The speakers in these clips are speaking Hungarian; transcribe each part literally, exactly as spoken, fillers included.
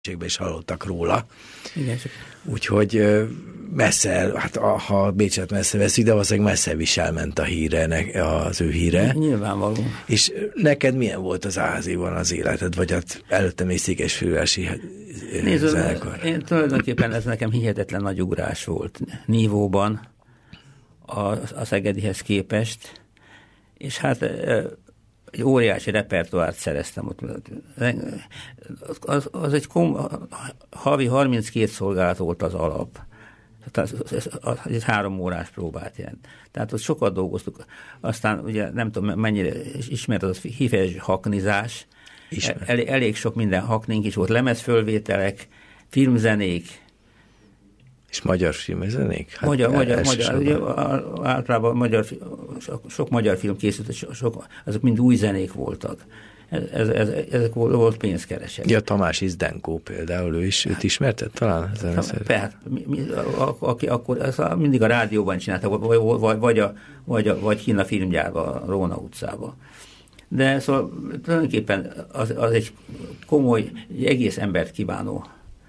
is hallottak róla. Igen, csak... Úgyhogy messze, hát ha Bécset messze veszik, de valószínűleg messze is elment a híre, az ő híre. Nyilvánvaló. És neked milyen volt az Áziban az életed, vagy hát előtte még Székesfehérvárosi zenekar? Én tulajdonképpen ez nekem hihetetlen nagy ugrás volt nívóban a, a Szegedihez képest, és hát egy óriási repertoárt szereztem ott. Az, az egy kom, havi harminckét szolgálat volt az alap. Tehát az, az, az, az egy három órás próbát jelent. Tehát ott sokat dolgoztuk. Aztán ugye nem tudom, mennyire ismert az a híves haknizás. El, elég sok minden haknink is volt. Lemezfölvételek, filmzenék. És magyar filmzenék? Hát magyar, magyar, magyar. Ugye, általában magyar, sok, sok magyar film készült, sok, azok mind új zenék voltak. Ez, ez, ez, ezek volt pénzkeresek. Ja, Tamás Izdenkó például, ő is, őt ismerted talán? Persze, aki akkor az mindig a rádióban csinálta, vagy, vagy, vagy, a, vagy, a, vagy kint a filmgyárban, a Róna utcában. De szóval tulajdonképpen az, az egy komoly, egy egész embert kívánó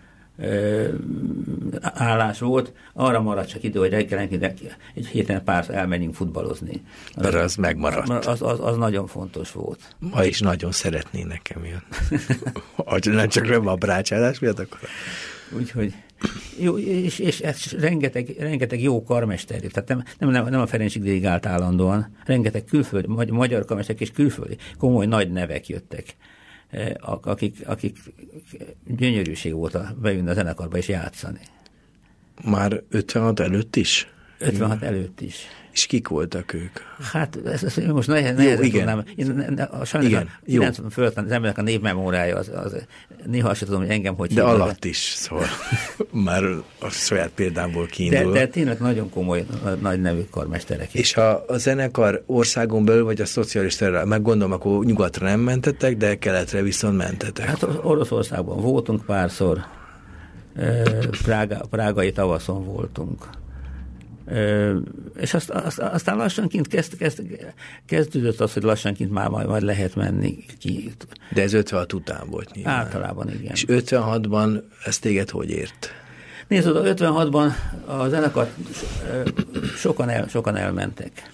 állás volt, arra maradt csak idő, hogy reggelenként egy héten pár elmenjünk futballozni. Az, az megmaradt. Az, az, az nagyon fontos volt. Ma is nagyon szeretné nekem jön. Nem csak nem a brácsálás miatt, akkor... Úgyhogy jó, és, és ez rengeteg, rengeteg jó karmester, tehát nem, nem, nem a Ferencsik dirigált állandóan, rengeteg külföldi, magyar karmesterek és külföldi, komoly nagy nevek jöttek, akik, akik gyönyörűség volt a, bejönni a zenekarba és játszani. Már ötvenhat előtt is? ötvenhat előtt is. És kik voltak ők? Hát ez, ez most nehezen, nehezen tudnám. Én, a, sajnos igen, a kilencven fölött az embernek a névmemórája, az, az, néha azt tudom, hogy engem hogy de hívnak. Alatt is, szóval már a saját példámból kiindul. De, de tényleg nagyon komoly, nagy nevű karmesterek. És ha a zenekar országon belül, vagy a szocialistára, meg gondolom, akkor nyugatra nem mentetek, de keletre viszont mentetek. Hát Oroszországban voltunk párszor, Prága, prágai tavaszon voltunk. Ö, és azt, azt, aztán lassanként kezd, kezd, kezdődött az, hogy lassanként már majd, majd lehet menni ki. De ez ötvenhat után volt nyilván. Általában igen. És ötvenhatban ez téged hogy ért? Nézd, oda ötvenhatban a zenekar sokan, el, sokan elmentek.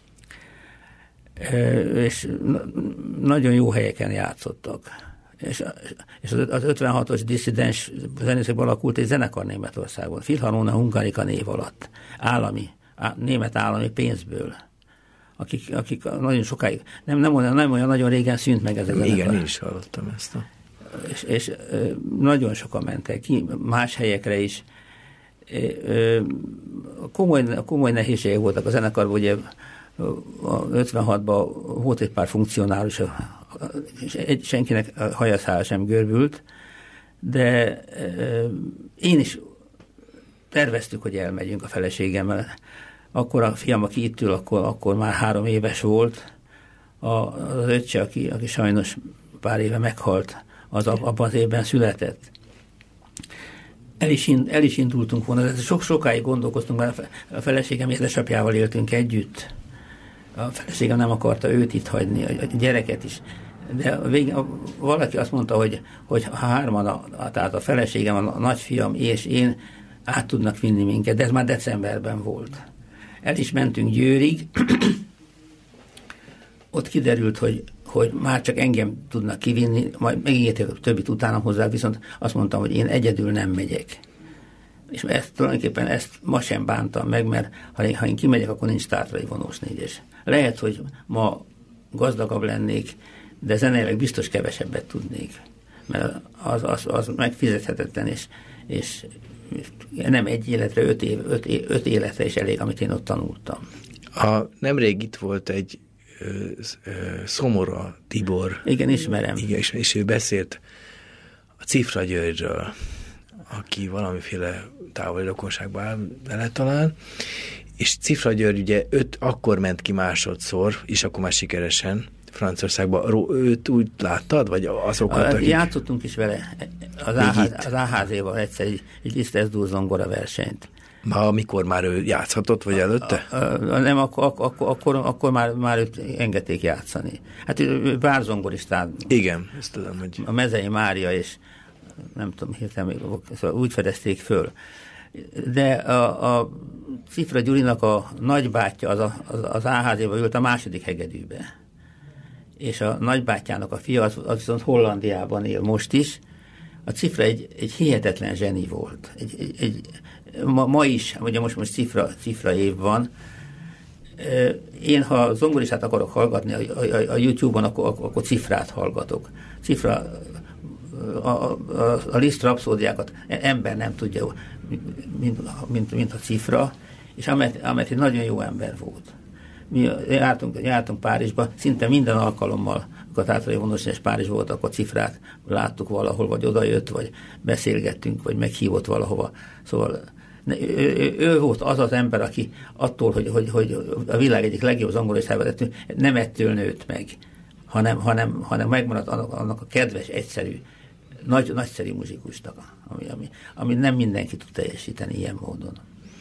Ö, és nagyon jó helyeken játszottak. És, és az ötvenhatos disszidens zenészekből alakult egy zenekar Németországban, Philharmonia Hungarica név alatt, állami, á, német állami pénzből, akik, akik nagyon sokáig, nem, nem, olyan, nem olyan nagyon régen szűnt meg ez a zenekar. Igen, én is hallottam ezt. A... És, és nagyon sokan mentek ki, más helyekre is. Komoly, komoly nehézségek voltak a zenekarban, ugye ötvenhatban volt egy pár funkcionális, és egy, senkinek a hajaszál sem görbült, de e, én is terveztük, hogy elmegyünk a feleségemmel. Akkor a fiam, aki itt ül, akkor, akkor már három éves volt. A, az öccse, aki, aki sajnos pár éve meghalt, az abban az évben született. El is, el is indultunk volna, sok sokáig gondolkoztunk, mert a feleségem édesapjával éltünk együtt. A feleségem nem akarta őt itt hagyni, a gyereket is. De végén valaki azt mondta, hogy, hogy ha hárman, a, tehát a feleségem, a nagyfiam és én át tudnak vinni minket, de ez már decemberben volt. El is mentünk Győrig, ott kiderült, hogy, hogy már csak engem tudnak kivinni, majd megígérték a többit utána hozzá, viszont azt mondtam, hogy én egyedül nem megyek. És ezt tulajdonképpen ezt ma sem bántam meg, mert ha én, ha én kimegyek, akkor nincs Tátrai vonós négyes. Lehet, hogy ma gazdagabb lennék, de zeneileg biztos kevesebbet tudnék, mert az, az, az megfizethetetlen, és, és nem egy életre, öt, év, öt, év, öt életre is elég, amit én ott tanultam. A, nemrég itt volt egy ö, ö, Szomora Tibor. Igen, ismerem. Igen, és, és ő beszélt a Cifra Györgyről, aki valamiféle távoli rokonságban áll vele talán, és Cifra György ugye öt, akkor ment ki másodszor, és akkor már sikeresen Franciaországban. Őt úgy láttad, vagy azokat, akik... Játszottunk is vele az, áház, az á há zé-val egyszer egy, egy Lisztes-dur zongora versenyt. Ma, amikor már ő játszhatott, vagy előtte? A, a, nem, akkor, akkor, akkor, akkor már, már őt engedték játszani. Hát ő bárzongoristán. Igen, ezt tudom, hogy... A Mezei Mária és nem tudom, hirtelen szóval úgy fedezték föl. De a, a Cifra Gyurinak a nagybátyja az, a, az, az áházéba ült a második hegedűbe. És a nagybátyjának a fia az, az viszont Hollandiában él most is. A Cifra egy, egy hihetetlen zseni volt. Egy, egy, egy, ma, ma is, ugye most, most cifra, cifra év van. Én, ha zongoristát akarok hallgatni a, a, a YouTube-on, akkor, akkor cifrát hallgatok. Cifra, a, a, a Liszt rapszódiákat ember nem tudja, mint, mint, mint a Cifra, és Amet, Amet egy nagyon jó ember volt. Mi jártunk, jártunk Párizsba, szinte minden alkalommal, amikor a Tátrai Vonós és Párizs volt, akkor Cifrát láttuk valahol, vagy odajött, vagy beszélgettünk, vagy meghívott valahova. Szóval ő, ő, ő volt az az ember, aki attól, hogy, hogy, hogy a világ egyik legjobb zongoristával nem ettől nőtt meg, hanem, hanem, hanem megmaradt annak, annak a kedves, egyszerű, nagy, nagyszerű muzsikusnak, ami, ami, ami nem mindenki tud teljesíteni ilyen módon.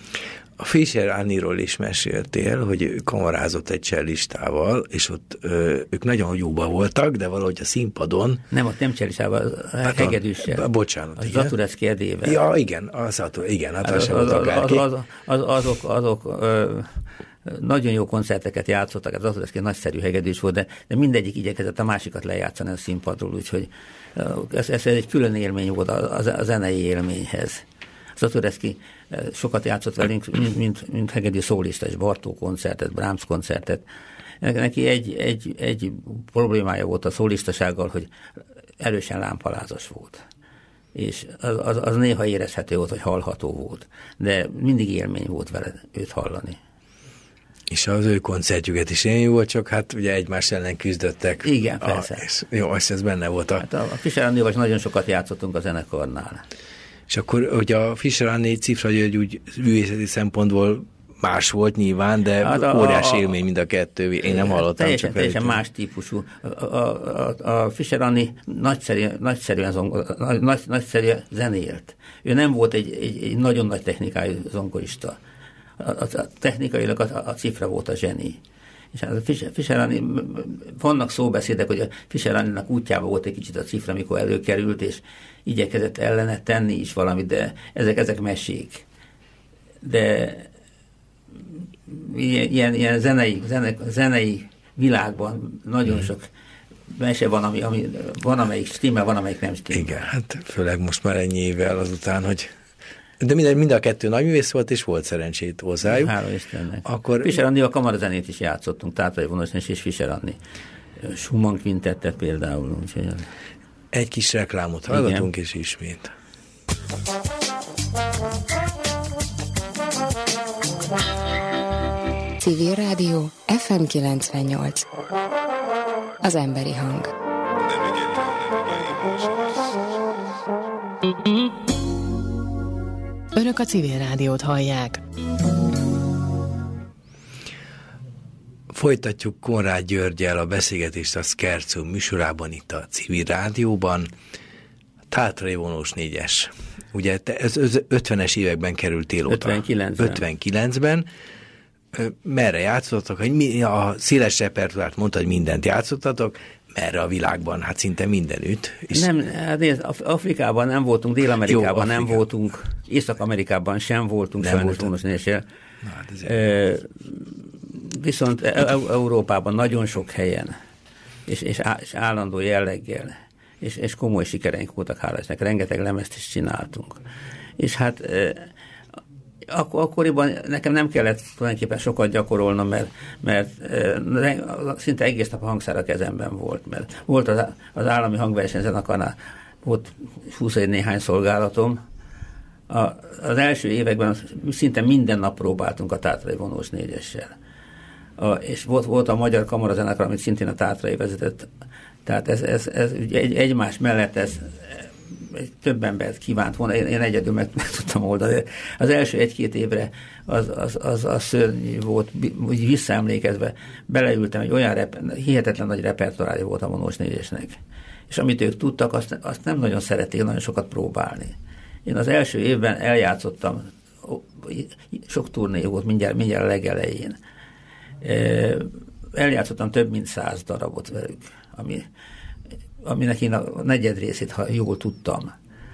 A Fischer Anniról is meséltél, hogy ő kamarázott egy csellistával, és ott ö, ők nagyon jóban voltak, de valahogy a színpadon... Nem, ott nem csellistával, a hegedűssel. Bocsánat, az Zaturecki Erdélyvel. Ja, igen, az, igen, hát az, az sem az, volt az, az, az, azok, azok ö, nagyon jó koncerteket játszottak, az Zaturecki nagyszerű hegedűs volt, de, de mindegyik igyekezett a másikat lejátszani a színpadról, úgyhogy ez, ez egy külön élmény volt a, a, a zenei élményhez. Zaturecki sokat játszott velünk, mint, mint, mint hegedű szólista, és Bartók koncertet, Brahms koncertet. Neki egy, egy, egy problémája volt a szólistasággal, hogy erősen lámpalázas volt. És az, az, az néha érezhető volt, hogy hallható volt. De mindig élmény volt vele őt hallani. És az ő koncertjüket is ilyen jó volt, csak hát ugye egymás ellen küzdöttek. Igen, persze. A, és, jó, és ez benne volt a... Hát a, a Fischer Annival nagyon sokat játszottunk a zenekarnál. És akkor, hogy a Fischer Anni, Cifra György úgy művészeti szempontból más volt nyilván, de hát a, óriási a, élmény mind a kettő. Én nem hallottam. Teljesen, csak teljesen más típusú. A, a, a, a Fischer Anni nagyszerű, nagyszerűen, zongor, nagy, nagyszerűen zenélt. Ő nem volt egy, egy, egy nagyon nagy technikájú zongorista. A, a, a technikailag a, a Cifra volt a zseni. És a Fischer, Fischer Anni, vannak szóbeszédek, hogy a Fischer Anninak útjában volt egy kicsit a Cifra, amikor előkerült, és igyekezett ellene tenni is valamit, de ezek, ezek mesék. De ilyen, ilyen zenei, zene, zenei világban nagyon sok mese van, ami, ami van, amelyik stimmel, van, amelyik nem stimmel. Igen, hát főleg most már ennyi évvel azután, hogy de mind, mind a kettő nagy művész volt, és volt szerencsét hozzájuk. Hála Istennek. Akkor... Fischer Annival kamarazenét is játszottunk, Tátrai Vonós és Fischer Anni. Schumann kvintettet például. Úgyhogy... Egy kis reklámot hallgatunk, és ismét. Civil Rádió ef em kilencvennyolc. Az emberi hang. Önök a Civil Rádiót hallják. Folytatjuk Konrád Györggyel a beszélgetést a Scherzo műsorában itt a Civil Rádióban. Tátrai Vonós négyes. Ugye te ez ötvenes években kerültél oda. ötvenkilencben. ötvenkilencben. Merre játszottatok? A széles repertoárt mondtad, hogy mindent játszottatok. Merre a világban? Hát szinte mindenütt. És... Nem, hát nézd, Afrikában nem voltunk, Dél-Amerikában nem voltunk, Észak-Amerikában sem voltunk, sajnos Vonós négyessel. Hát e, viszont Európában nagyon sok helyen, és, és, á, és állandó jelleggel, és, és komoly sikereink voltak, hála Istennek, rengeteg lemezt is csináltunk. És hát e, Ak- akkoriban nekem nem kellett tulajdonképpen sokat gyakorolnom, mert, mert e, szinte egész nap a hangszár a kezemben volt, mert volt az, az állami hangversenyzenekarnál, volt húsz néhány szolgálatom. A, az első években szinte minden nap próbáltunk a Tátrai Vonós négyessel. A, és volt, volt a Magyar Kamarazenekar, amit szintén a Tátrai vezetett. Tehát ez, ez, ez egy, egymás mellett ez több embert kívánt volna, én, én egyedül meg, meg tudtam oldani. Az első egy-két évre az, az, az, az szörnyű volt, úgy visszaemlékezve, beleültem, egy olyan rep, hihetetlen nagy repertoárja volt a Vonós négyesnek. És amit ők tudtak, azt, azt nem nagyon szerették nagyon sokat próbálni. Én az első évben eljátszottam, sok turné volt mindjárt, mindjárt a legelején. Eljátszottam több mint száz darabot velük, ami aminek én a negyed részét, ha jól tudtam.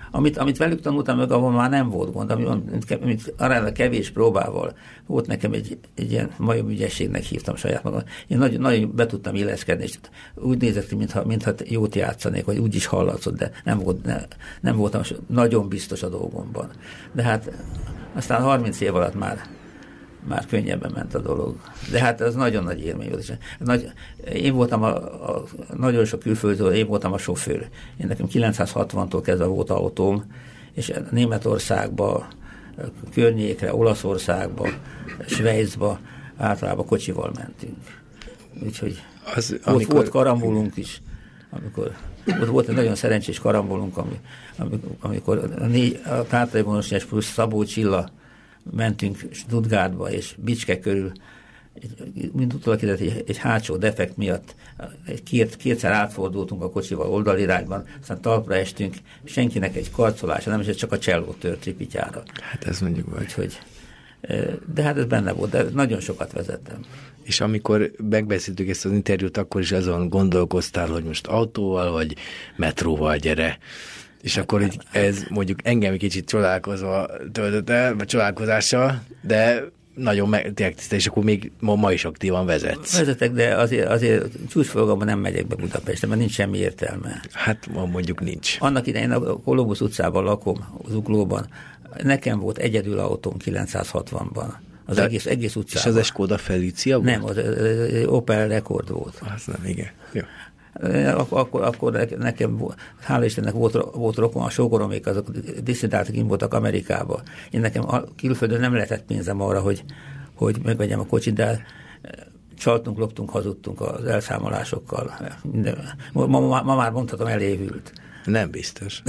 Amit, amit velük tanultam meg, ahol már nem volt gond, amit, amit arra kevés próbával volt nekem egy, egy ilyen majomügyességnek hívtam saját magam. Én nagyon, nagyon be tudtam illeszkedni, és úgy nézett ki, mintha, mintha jót játszanék, vagy úgy is hallatszott, de nem, volt, ne, nem voltam nagyon biztos a dolgomban. De hát aztán harminc év alatt már már könnyebben ment a dolog. De hát ez nagyon nagy élmény volt. Nagy, én voltam a, a nagyon sok külföldről, én voltam a sofőr. Én nekem kilencszázhatvantól kezdve volt autóm, és Németországba, környékre, Olaszországba, Svájcba általában kocsival mentünk. Úgyhogy az, volt, amikor... volt karambolunk is, amikor ott volt egy nagyon szerencsés karambolunk, ami, amikor a, négy, a Tátai Vonosnyás plusz Szabó Csilla mentünk Stuttgartba és Bicske körül, mint utólag kiderült, egy, egy hátsó defekt miatt egy két, kétszer átfordultunk a kocsival oldalirányban, aztán talpra estünk, senkinek egy karcolása, nem is csak a cselló tört tripityára. Hát ez mondjuk vagy. Úgyhogy, de hát ez benne volt, de nagyon sokat vezettem. És amikor megbeszéltük ezt az interjút, akkor is azon gondolkoztál, hogy most autóval vagy metróval gyere. És akkor így ez mondjuk engem egy kicsit csodálkozva töltött el, vagy csodálkozással, de nagyon megtisztel, és akkor még ma, ma is aktívan vezetsz. Vezetek, de azért, azért csúcsforgalomban nem megyek be Budapestre, mert nincs semmi értelme. Hát ma mondjuk nincs. Annak idején a Kolumbusz utcában lakom, Zuglóban, nekem volt egyedül autóm kilencszázhatvanban. Az de egész, egész utcában. És az a Skoda Felicia volt? Nem, az, az Opel Rekord volt. Az nem, igen. Jó. Akkor, akkor nekem, hála Istennek volt, volt rokon, a sógoromék, azok diszidáltak, én voltak Amerikába. Én nekem külföldön nem lehetett pénzem arra, hogy, hogy megvegyem a kocsit, de csaltunk, loptunk, hazudtunk az elszámolásokkal. Minden, ma, ma, ma már mondhatom, elévült. Nem biztos.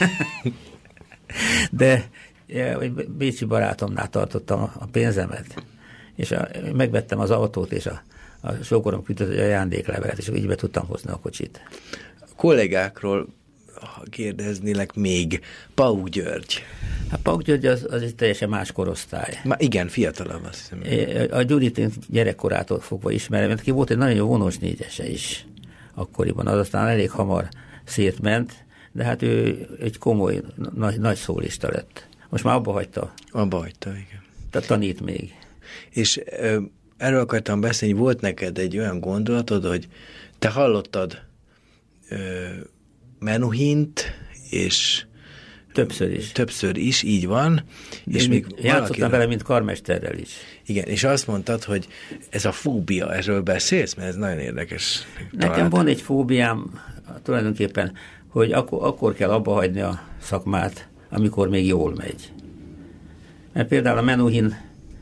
De egy bécsi barátomnál tartottam a pénzemet, és a, megvettem az autót, és a a sógorom küldött egy ajándéklevelet, és így be tudtam hozni a kocsit. A kollégákról kérdeznélek még. Pauk György. A Pauk György az, az egy teljesen más korosztály. Már igen, fiatalabb, azt hiszem. A Gyurit én gyerekkorától fogva ismerem, mert ki volt egy nagyon jó vonós négyese is akkoriban, az aztán elég hamar szétment, de hát ő egy komoly, nagy, nagy szólista lett. Most már abba hagyta. Abba hagyta, igen. Tehát tanít még. És ö, erről akartam beszélni, volt neked egy olyan gondolatod, hogy te hallottad ö, Menuhint, és többször is. Többször is, így van. És még játszottam valaki... vele, mint karmesterrel is. Igen, és azt mondtad, hogy ez a fóbia, erről beszélsz, mert ez nagyon érdekes. Nekem talált. Van egy fóbiám tulajdonképpen, hogy akkor, akkor kell abba hagyni a szakmát, amikor még jól megy. Mert például a Menuhin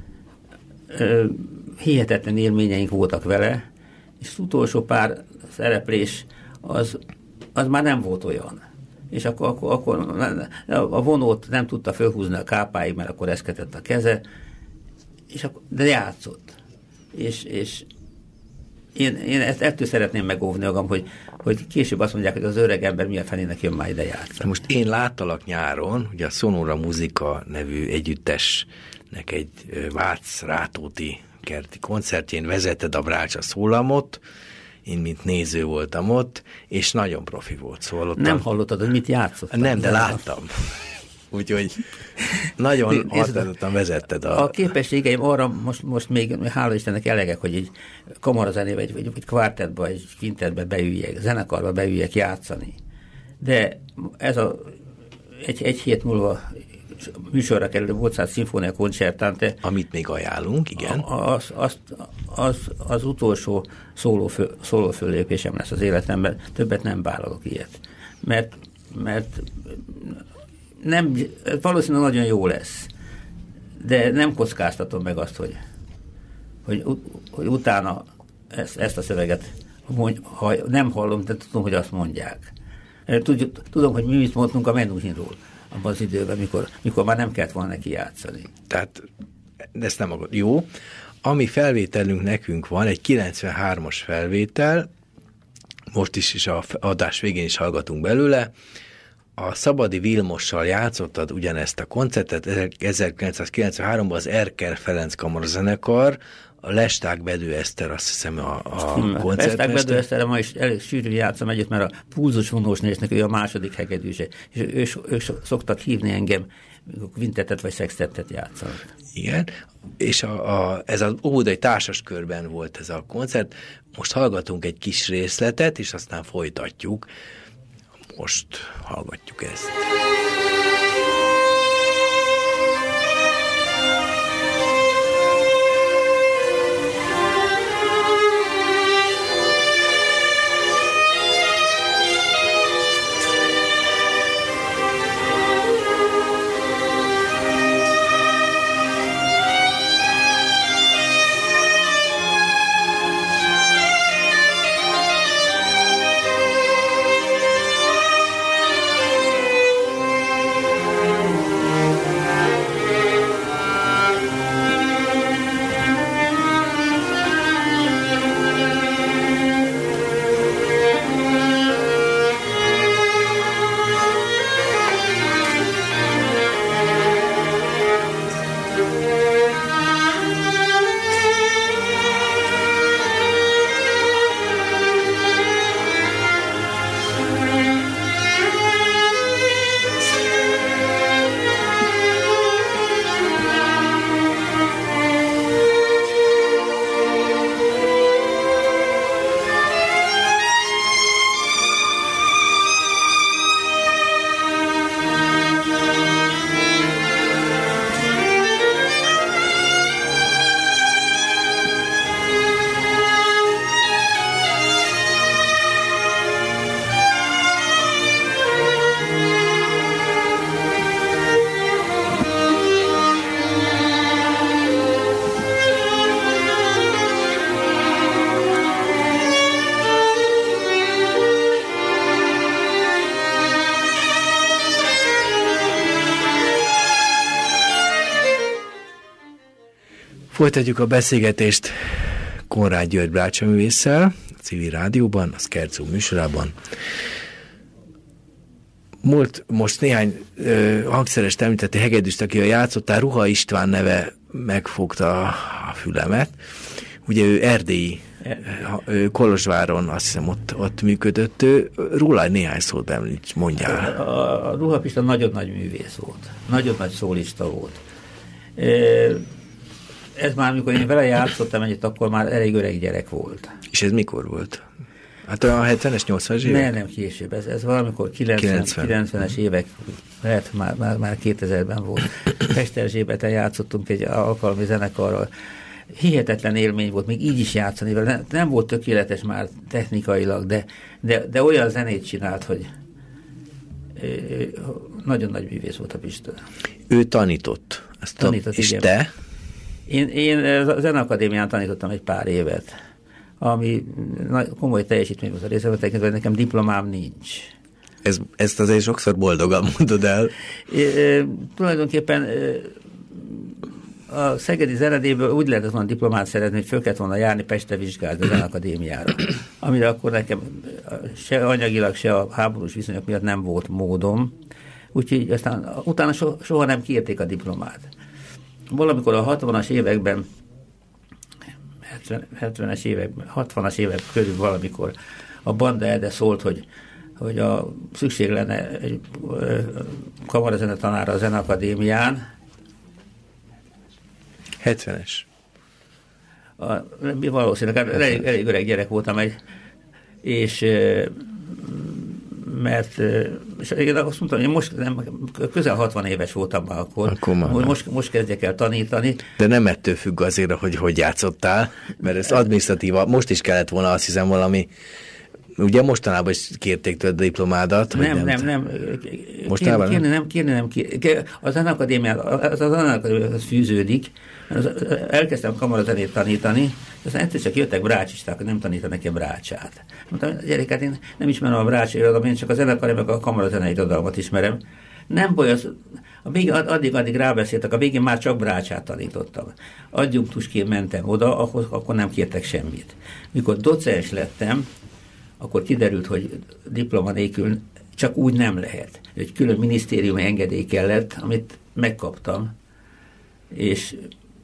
ö, hihetetlen élményeink voltak vele, és az utolsó pár szereplés az, az már nem volt olyan. És akkor, akkor, akkor a vonót nem tudta fölhúzni a kápáig, mert akkor eszketett a keze, és akkor, de játszott. És, és én, én ezt ettől szeretném megóvni magam, hogy, hogy később azt mondják, hogy az öreg ember milyen fenének jön már ide játszani. Most én láttalak nyáron, ugye a Sonora Muzika nevű együttesnek egy Vác-Rátóti kerti koncertjén vezetted a Brácsa szólamot, én mint néző voltam ott, és nagyon profi volt, szóval ott nem a... hallottad, hogy mit játszott? Nem, de láttam. Úgyhogy nagyon határozottan vezetted a... A képességeim arra most, most még, hála Istennek elegek, hogy egy kamarazenébe, egy, egy kvártetbe, egy kintetbe beüljek, zenekarba beüljek játszani. De ez a egy, egy hét múlva műsorra kerül a Mozart Sinfonia Concertante. Amit még ajánlunk, igen. Az, az, az, az utolsó szólófő, szólófőlépésem lesz az életemben. Többet nem vállalok ilyet. Mert, mert nem, valószínűleg nagyon jó lesz. De nem kockáztatom meg azt, hogy, hogy, hogy utána ezt, ezt a szöveget mondj, ha nem hallom, de tudom, hogy azt mondják. Tudom, hogy mi mit mondtunk a Menuhinról abban az időben, mikor, mikor már nem kellett volna neki játszani. Tehát ezt nem akar. Jó. Ami felvételünk nekünk van, egy kilencvenhármas felvétel, most is, is a adás végén is hallgatunk belőle. A Szabadi Vilmossal játszottad ugyanezt a koncertet, ezerkilencszázkilencvenháromban az Erkel Ferenc Kamarazenekar a Lesták Bedő Eszter, azt hiszem a, a koncertmester. Lesták Bedő Eszterre ma is elég sűrű játszom együtt, mert a Pulzus vonós néznek, ő a második hegedűse, és ők, ők szoktak hívni engem, kvintettet vagy szextettet játszanak. Igen, és a, a, ez az óvodai társaskörben volt ez a koncert. Most hallgatunk egy kis részletet, és aztán folytatjuk. Most hallgatjuk ezt. Folytatjuk a beszélgetést Konrád György bácsaművésszel, a Civil Rádióban, a Scherzo műsorában. Múlt, most néhány ö, hangszerest említette hegedűst, akivel játszottál, Ruha István neve megfogta a fülemet. Ugye ő erdélyi, ő Kolozsváron, azt hiszem ott, ott működött. Ő, róla néhány szót említs, mondjál. A, a Ruha István nagyon nagy művész volt. Nagyon nagy szólista volt. Ez már, amikor én vele játszottam egyet, akkor már elég öreg gyerek volt. És ez mikor volt? Hát olyan hetvenes, nyolcvanas évek? Nem, nem később. Ez, ez valamikor kilencvenes évek, lehet már, már, már kétezerben volt. Pesterzsébeten játszottunk egy alkalmi zenekarral. Hihetetlen élmény volt, még így is játszani vele. Nem, nem volt tökéletes már technikailag, de, de, de olyan zenét csinált, hogy nagyon nagy művész volt a Pista. Ő tanított. Ezt tanított, és igen. te? Én, én a Zeneakadémián tanítottam egy pár évet, ami komoly teljesítmény volt a részemben, tekintve nekem diplomám nincs. Ez, ezt azért sokszor boldogan mondod el. É, e, tulajdonképpen a Szegedi Zenedéből úgy lehetett volna diplomát szeretni, hogy föl kellett volna járni Pestre vizsgálni a Zeneakadémiára, amire akkor nekem se anyagilag, se a háborús viszonyok miatt nem volt módom, úgyhogy aztán utána so, soha nem kérték a diplomát. Valamikor a hatvanas években, hetvenes években, hatvanas évek körül valamikor a Banda Ede szólt, hogy, hogy a szükség lenne egy kamarazenetanára a Zeneakadémián. hetvenes. A, valószínűleg elég, elég öreg gyerek voltam, egy, és mert és én azt mondtam, hogy most nem, közel hatvan éves voltam már akkor, akkor most, most kezdjek el tanítani. De nem ettől függ azért, hogy hogy játszottál, mert ez adminisztratíva, most is kellett volna, azt hiszem, valami, ugye mostanában is kérték tőled a diplomádat? Nem, nem, nem, nem. Mostanában kérni, nem? Kérni nem, kérni. Az Zeneakadémiához az Zeneakadémiához fűződik. Elkezdtem kamarazenét tanítani, aztán egyszer csak jöttek brácsisták, hogy nem tanítanak nekem brácsát. Mondtam, gyerekek, én nem ismerem a brácsi irodalmat, én csak a zenekar, meg a kamarazenei irodalmat ismerem. Nem baj, az, a végén, addig, addig rábeszéltek, a végén már csak brácsát tanítottam. Adjunktusként mentem oda, ahhoz, akkor nem kértek semmit. Mikor docens lettem, akkor kiderült, hogy diploma nélkül csak úgy nem lehet. Egy külön minisztériumi engedély kellett, amit megkaptam, és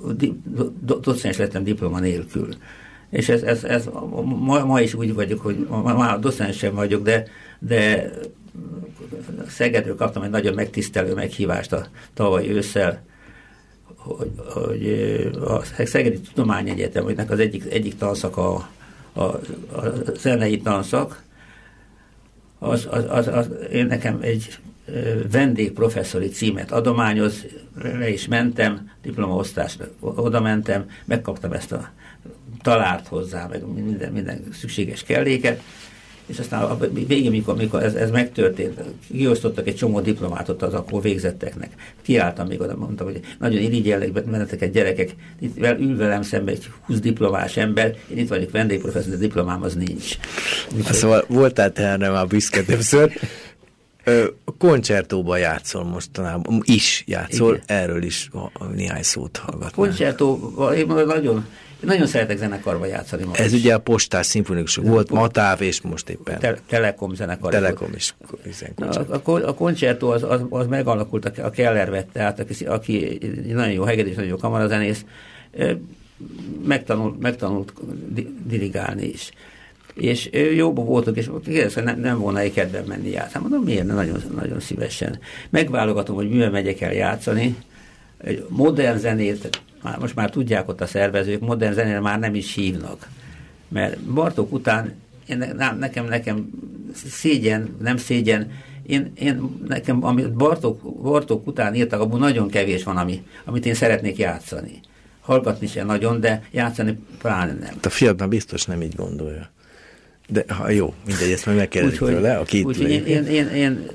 docens lettem diploma nélkül. És ez, ez, ez ma, ma is úgy vagyok, hogy ma, ma docens sem vagyok, de, de Szegedről kaptam egy nagyon megtisztelő meghívást a tavaly ősszel, hogy, hogy a Szegedi Tudományegyetemnek az egyik, egyik tanszaka a, a, a zenei tanszak, az, az, az, az, én nekem egy vendégprofesszori címet adományoz, le is mentem, diplomaosztásra oda mentem, megkaptam ezt a talárt hozzá, meg minden, minden szükséges kelléket, és aztán a végén, mikor, mikor ez, ez megtörtént, kiosztottak egy csomó diplomátot az akkor végzetteknek. Kiálltam még oda, mondtam, hogy nagyon irigyellek benneteket, gyerekek, itt ül velem szembe egy húsz diplomás ember, én itt vagyok vendégprofesszor, de diplomám az nincs. Úgyhogy... Szóval voltál te erre már büszke többször. A koncertóban játszol mostanában, is játszol, igen. Erről is néhány szót hallgatnál. A koncertóban én nagyon, nagyon szeretek zenekarba játszani. Ez is. Ugye a Postás szimfonikus volt, Matáv, és most éppen. Te- Telekom zenekar. Telekom is. A, a, a koncertó az, az, az megalakult, a Keller vette át, aki, aki nagyon jó hegedűs, nagyon jó kamarazenész, megtanult, megtanult dirigálni is. És jóban voltunk, és kérdezte, hogy nem, nem volna egy kedvem menni játszani. Mondom, miért? Nagyon, nagyon szívesen. Megválogatom, hogy mivel megyek el játszani. Modern zenét, már, most már tudják ott a szervezők, modern zenére már nem is hívnak. Mert Bartók után, én, nekem, nekem szégyen, nem szégyen, én, én nekem, amit Bartók, Bartók után írtak, abból nagyon kevés van, ami, amit én szeretnék játszani. Hallgatni sem nagyon, de játszani pláne nem. A fiatal biztos nem így gondolja. De ha jó, mindegy, ezt majd megkérdezik tőle, aki itt úgy, én, én, én, én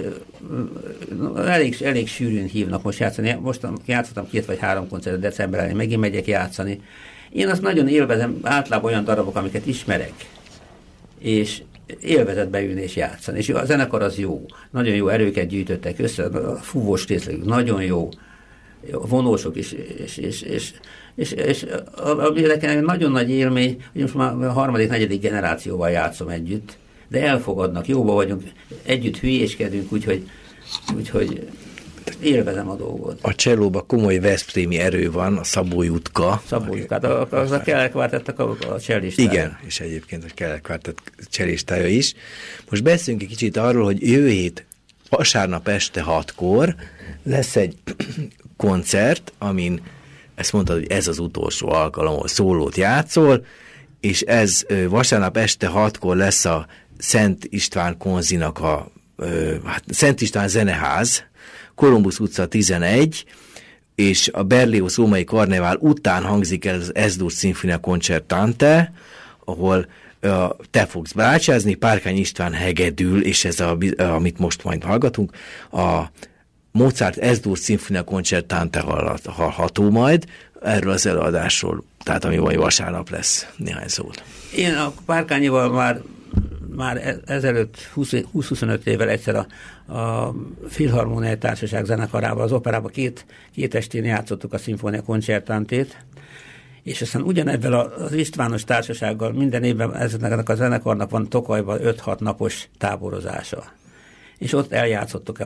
elég, elég sűrűn hívnak most játszani. Most játszottam két vagy három koncertet december elején, megint megyek játszani. Én azt nagyon élvezem, általában olyan darabok, amiket ismerek, és élvezett beülni és játszani. És a zenekar az jó. Nagyon jó erőket gyűjtöttek össze, a fúvós részlegük nagyon jó, a vonósok is, és, és, és És, és ami nekem nagyon nagy élmény, hogy most már a harmadik, negyedik generációval játszom együtt, de elfogadnak, jóba vagyunk, együtt hülyéskedünk, úgyhogy, úgyhogy élvezem a dolgot. A csellóban komoly veszprémi erő van, a Szabó Jutka. Szabó Jutka, a, az a Keller Quartettek a, a csellistája. Igen, és egyébként a Keller Quartett csellistája is. Most beszéljünk egy kicsit arról, hogy jövő hét vasárnap este hatkor lesz egy koncert, amin ezt mondtad, hogy ez az utolsó alkalom, hogy szólót játszol, és ez vasárnap este hatkor lesz a Szent István konzinak a hát, Szent István Zeneház, Kolumbusz utca tizenegy, és a Berlioz római karnevál után hangzik el az Es-dur Sinfonia Concertante, ahol uh, te fogsz bácsázni, Párkány István hegedül, és ez, a, amit most majd hallgatunk, a Mozart Es-dur Sinfonia Concertante hallható majd, erről az előadásról, tehát ami majd vasárnap lesz, néhány szót. Én a Párkányival már, már ezelőtt húsz-huszonöt évvel egyszer a, a Filharmoniai Társaság zenekarával, az operában két, két estén játszottuk a Sinfonia Concertantét, és aztán ugyanebben az Istvános Társasággal minden évben ezeknek a zenekarnak van Tokajban öt-hat napos táborozása. És ott eljátszottuk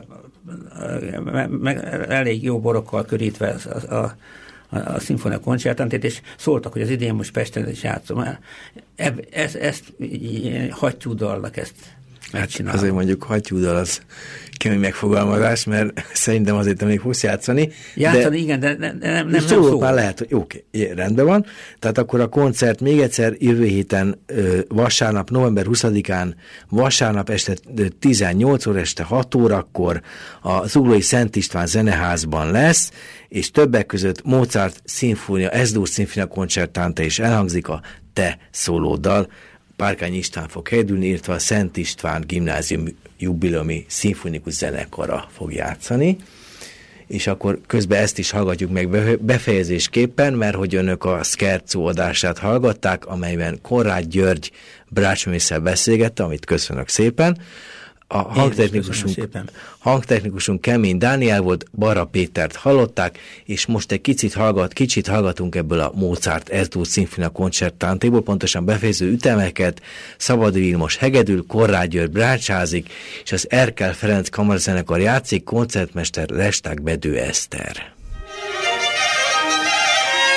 elég jó borokkal körítve a, a, a, a Sinfonia Concertantét, és szóltak, hogy az idén most Pesten is játszom. Eb, ezt, ezt hattyúdalnak ezt megcsinálom. Hát azért mondjuk hattyúdal az kemény megfogalmazás, mert szerintem azért még fogsz játszani. Játszani, de igen, de nem, nem, nem szól. Már lehet, hogy oké, okay, rendben van. Tehát akkor a koncert még egyszer jövő héten vasárnap, november huszadikán, vasárnap este tizennyolc óra, este hat órakor a Zuglói Szent István Zeneházban lesz, és többek között Mozart Sinfonia, Es-dur Sinfonia Concertante is elhangzik a te szólóddal. Párkány István fog hegedülni, illetve a Szent István Gimnázium jubileumi szimfonikus zenekara fog játszani, és akkor közben ezt is hallgatjuk meg befejezésképpen, mert hogy önök a Scherzo adását hallgatták, amelyben Konrád György brácsművésszel beszélgette, amit köszönök szépen. A hangtechnikusunk, hangtechnikusunk Kemény Dániel volt, Barra Pétert hallották, és most egy kicsit, hallgat, kicsit hallgatunk ebből a Mozart Es-dur Sinfonia Concertantéból, pontosan befejező ütemeket, Szabadi Vilmos hegedül, Konrád György brácsázik, és az Erkel Ferenc kamarazenekar játszik, koncertmester Lesták Bedő Eszter.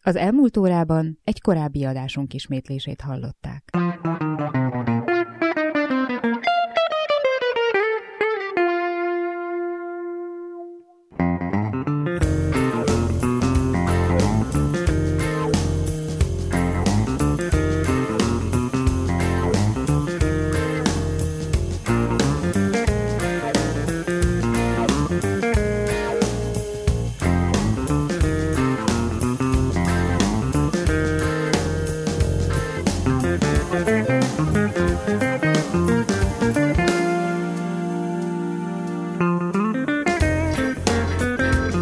Az elmúlt órában egy korábbi adásunk ismétlését hallották.